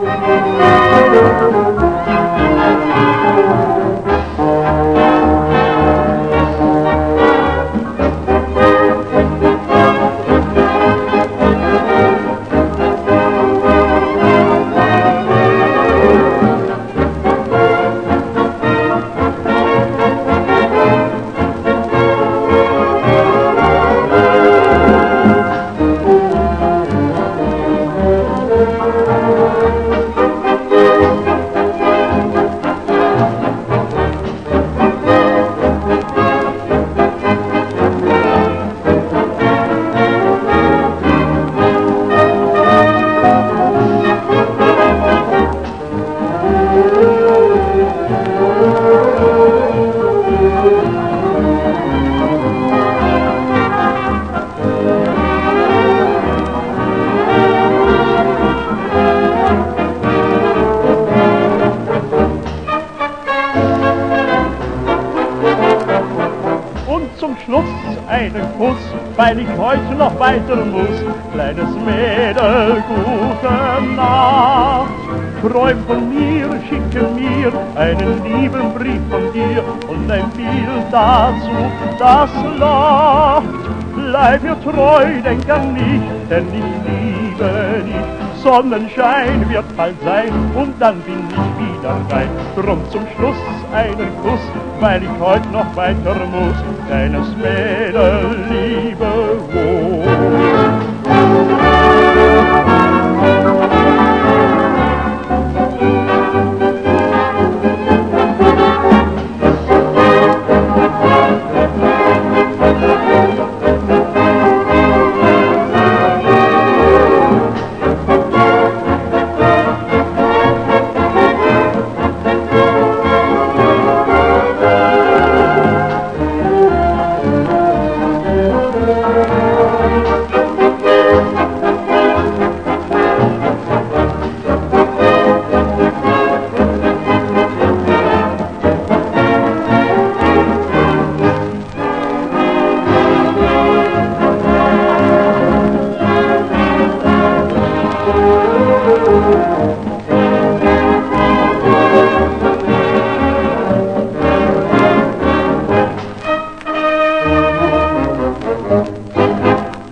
Zum Schluss einen Kuss, weil ich heute noch weiter muss. Kleines Mädel, gute Nacht. Träum von mir, schicke mir einen lieben Brief von dir und ein Bild dazu, das lacht. Bleib mir treu, denk an mich, denn ich liebe dich. Sonnenschein wird bald sein und dann bin ich wieder rein. Drum zum Schluss einen Kuss, weil ich heute noch weiter muss. Kleines Mädel, liebe wohl.